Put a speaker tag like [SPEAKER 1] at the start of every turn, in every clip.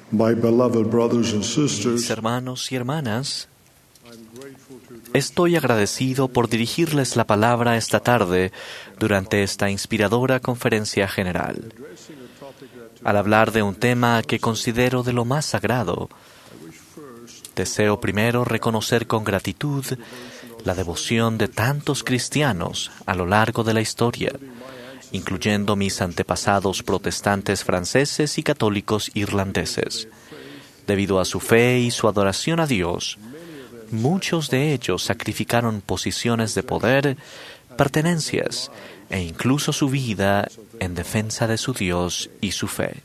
[SPEAKER 1] My beloved brothers and
[SPEAKER 2] Mis
[SPEAKER 1] sisters,
[SPEAKER 2] hermanos y hermanas, estoy agradecido por dirigirles la palabra esta tarde durante esta inspiradora conferencia general. Al hablar de un tema que considero de lo más sagrado, deseo primero reconocer con gratitud la devoción de tantos cristianos a lo largo de la historia, incluyendo mis antepasados protestantes franceses y católicos irlandeses. Debido a su fe y su adoración a Dios, muchos de ellos sacrificaron posiciones de poder, pertenencias e incluso su vida en defensa de su Dios y su fe.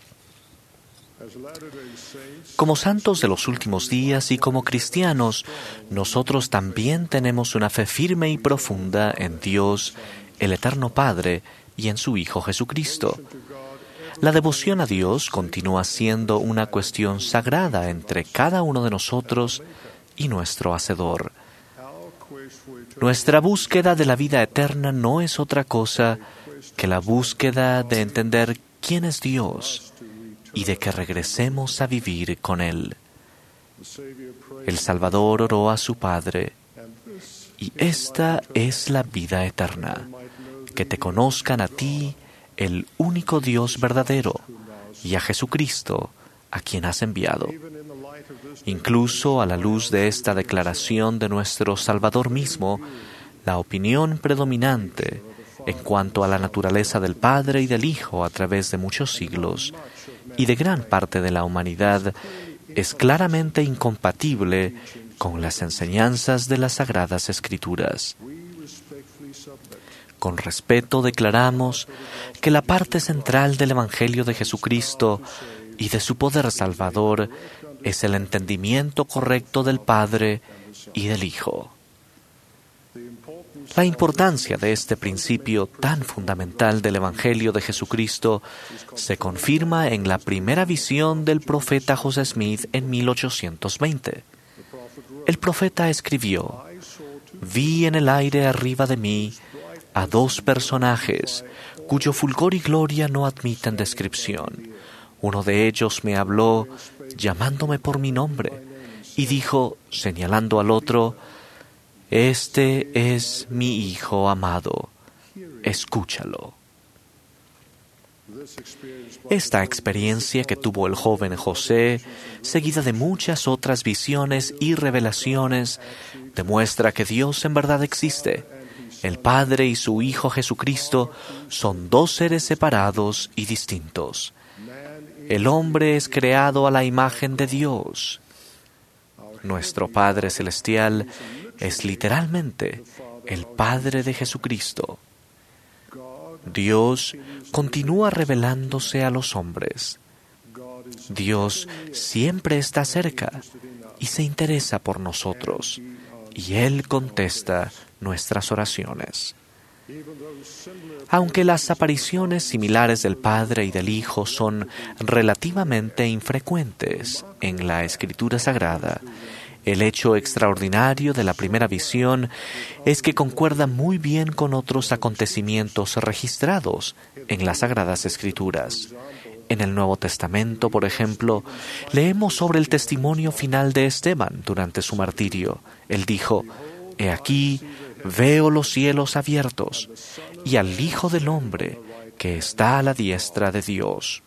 [SPEAKER 2] Como santos de los últimos días y como cristianos, nosotros también tenemos una fe firme y profunda en Dios, el Eterno Padre, y en su Hijo Jesucristo. La devoción a Dios continúa siendo una cuestión sagrada entre cada uno de nosotros y nuestro Hacedor. Nuestra búsqueda de la vida eterna no es otra cosa que la búsqueda de entender quién es Dios y de que regresemos a vivir con Él. El Salvador oró a su Padre, y esta es la vida eterna, que te conozcan a ti, el único Dios verdadero, y a Jesucristo, a quien has enviado. Incluso a la luz de esta declaración de nuestro Salvador mismo, la opinión predominante en cuanto a la naturaleza del Padre y del Hijo a través de muchos siglos y de gran parte de la humanidad es claramente incompatible con las enseñanzas de las Sagradas Escrituras. Con respeto declaramos que la parte central del Evangelio de Jesucristo y de su poder salvador es el entendimiento correcto del Padre y del Hijo. La importancia de este principio tan fundamental del Evangelio de Jesucristo se confirma en la primera visión del profeta José Smith en 1820. El profeta escribió: «Vi en el aire arriba de mí a dos personajes cuyo fulgor y gloria no admiten descripción. Uno de ellos me habló llamándome por mi nombre y dijo, señalando al otro: Este es mi Hijo amado, escúchalo». Esta experiencia que tuvo el joven José, seguida de muchas otras visiones y revelaciones, demuestra que Dios en verdad existe. El Padre y su Hijo Jesucristo son dos seres separados y distintos. El hombre es creado a la imagen de Dios. Nuestro Padre Celestial es literalmente el Padre de Jesucristo. Dios continúa revelándose a los hombres. Dios siempre está cerca y se interesa por nosotros, y Él contesta nuestras oraciones. Aunque las apariciones similares del Padre y del Hijo son relativamente infrecuentes en la Escritura Sagrada, el hecho extraordinario de la primera visión es que concuerda muy bien con otros acontecimientos registrados en las Sagradas Escrituras. En el Nuevo Testamento, por ejemplo, leemos sobre el testimonio final de Esteban durante su martirio. Él dijo: «He aquí, veo los cielos abiertos y al Hijo del Hombre que está a la diestra de Dios».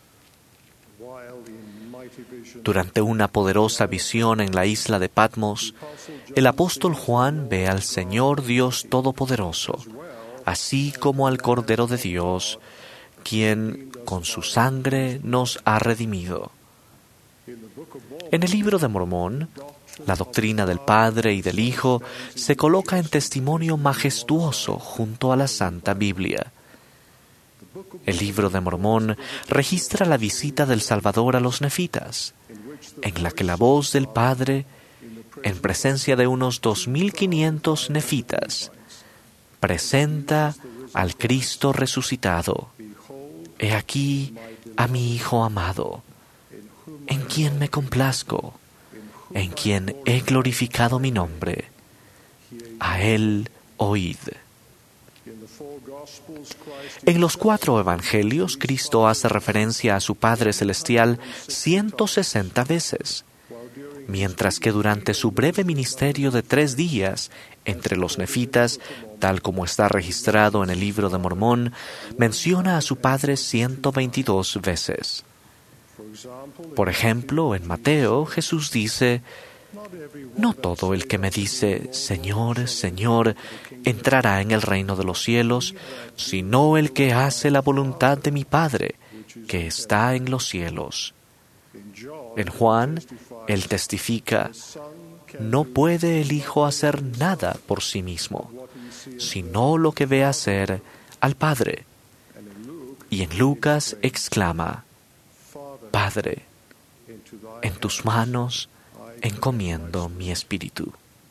[SPEAKER 2] Durante una poderosa visión en la isla de Patmos, el apóstol Juan ve al Señor Dios Todopoderoso, así como al Cordero de Dios, quien con su sangre nos ha redimido. En el Libro de Mormón, la doctrina del Padre y del Hijo se coloca en testimonio majestuoso junto a la Santa Biblia. El Libro de Mormón registra la visita del Salvador a los nefitas, en la que la voz del Padre, en presencia de unos 2.500 nefitas, presenta al Cristo resucitado. «He aquí a mi Hijo amado, en quien me complazco, en quien he glorificado mi nombre. A Él oíd». En los 4 evangelios, Cristo hace referencia a su Padre Celestial 160 veces, mientras que durante su breve ministerio de 3 días entre los nefitas, tal como está registrado en el Libro de Mormón, menciona a su Padre 122 veces. Por ejemplo, en Mateo, Jesús dice: «No todo el que me dice, Señor, Señor, entrará en el reino de los cielos, sino el que hace la voluntad de mi Padre, que está en los cielos». En Juan, Él testifica: «No puede el Hijo hacer nada por sí mismo, sino lo que ve hacer al Padre». Y en Lucas exclama: «Padre, en tus manos encomiendo mi espíritu».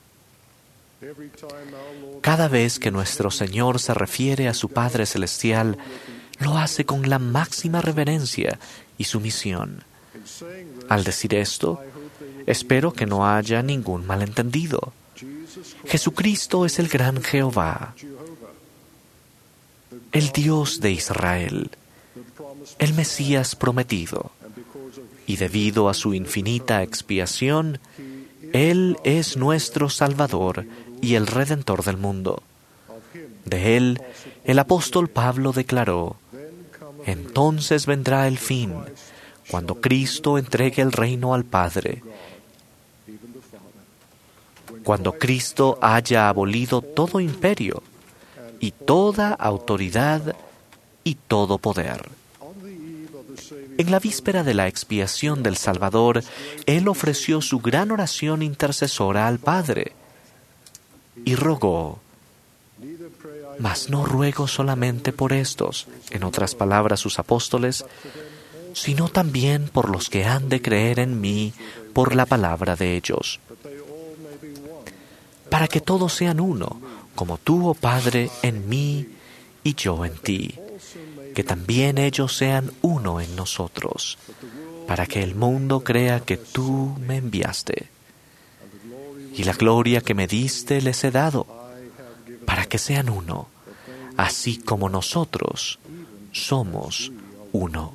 [SPEAKER 2] Cada vez que nuestro Señor se refiere a su Padre Celestial, lo hace con la máxima reverencia y sumisión. Al decir esto, espero que no haya ningún malentendido. Jesucristo es el gran Jehová, el Dios de Israel, el Mesías prometido, y debido a su infinita expiación, Él es nuestro Salvador y el Redentor del mundo. De Él, el apóstol Pablo declaró: «Entonces vendrá el fin, cuando Cristo entregue el reino al Padre, cuando Cristo haya abolido todo imperio y toda autoridad y todo poder». En la víspera de la expiación del Salvador, Él ofreció su gran oración intercesora al Padre y rogó: «Mas no ruego solamente por estos», en otras palabras sus apóstoles, «sino también por los que han de creer en mí por la palabra de ellos, para que todos sean uno, como tú, oh Padre, en mí y yo en ti, que también ellos sean uno en nosotros, para que el mundo crea que tú me enviaste. Y la gloria que me diste les he dado, para que sean uno, así como nosotros somos uno».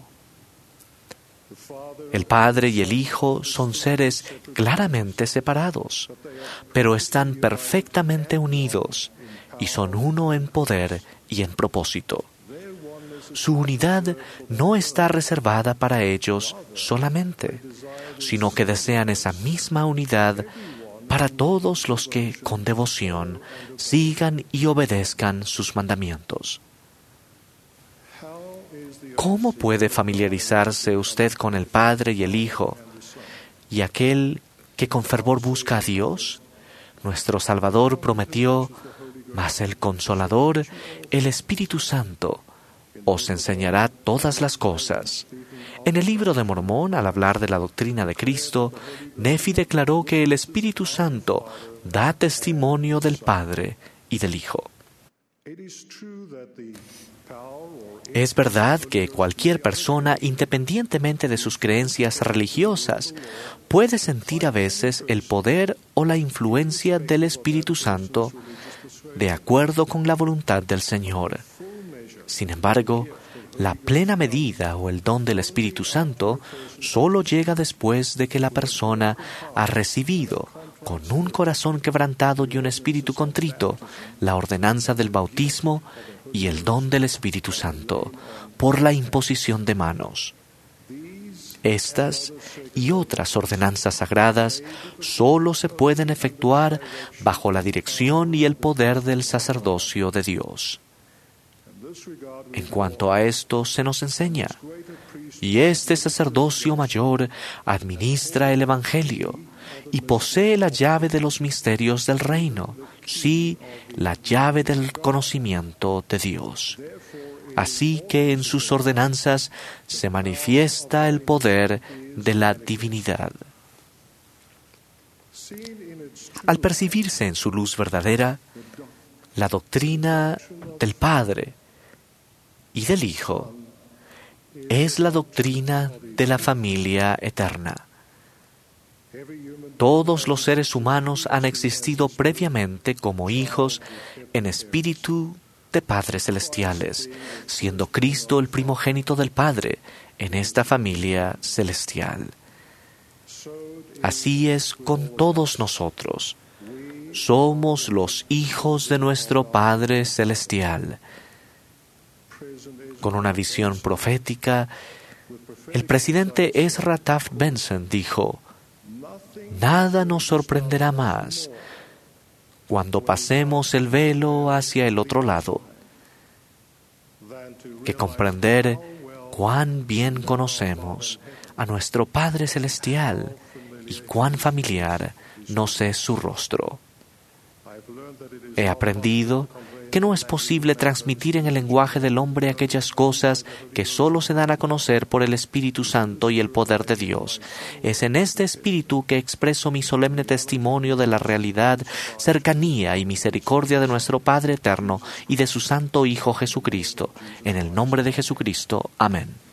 [SPEAKER 2] El Padre y el Hijo son seres claramente separados, pero están perfectamente unidos y son uno en poder y en propósito. Su unidad no está reservada para ellos solamente, sino que desean esa misma unidad para todos los que, con devoción, sigan y obedezcan sus mandamientos. ¿Cómo puede familiarizarse usted con el Padre y el Hijo y aquel que con fervor busca a Dios? Nuestro Salvador prometió: «Mas el Consolador, el Espíritu Santo, os enseñará todas las cosas». En el Libro de Mormón, al hablar de la doctrina de Cristo, Nefi declaró que el Espíritu Santo da testimonio del Padre y del Hijo. Es verdad que cualquier persona, independientemente de sus creencias religiosas, puede sentir a veces el poder o la influencia del Espíritu Santo de acuerdo con la voluntad del Señor. Sin embargo, la plena medida o el don del Espíritu Santo solo llega después de que la persona ha recibido, con un corazón quebrantado y un espíritu contrito, la ordenanza del bautismo y el don del Espíritu Santo, por la imposición de manos. Estas y otras ordenanzas sagradas solo se pueden efectuar bajo la dirección y el poder del sacerdocio de Dios. En cuanto a esto se nos enseña: «Y este sacerdocio mayor administra el Evangelio y posee la llave de los misterios del reino, sí, la llave del conocimiento de Dios. Así que en sus ordenanzas se manifiesta el poder de la divinidad». Al percibirse en su luz verdadera, la doctrina del Padre y del Hijo es la doctrina de la familia eterna. Todos los seres humanos han existido previamente como hijos en espíritu de padres celestiales, siendo Cristo el primogénito del Padre en esta familia celestial. Así es con todos nosotros. Somos los hijos de nuestro Padre celestial. Con una visión profética, el presidente Ezra Taft Benson dijo: «Nada nos sorprenderá más cuando pasemos el velo hacia el otro lado que comprender cuán bien conocemos a nuestro Padre celestial y cuán familiar nos es su rostro». He aprendido que no es posible transmitir en el lenguaje del hombre aquellas cosas que solo se dan a conocer por el Espíritu Santo y el poder de Dios. Es en este espíritu que expreso mi solemne testimonio de la realidad, cercanía y misericordia de nuestro Padre eterno y de su Santo Hijo Jesucristo. En el nombre de Jesucristo. Amén.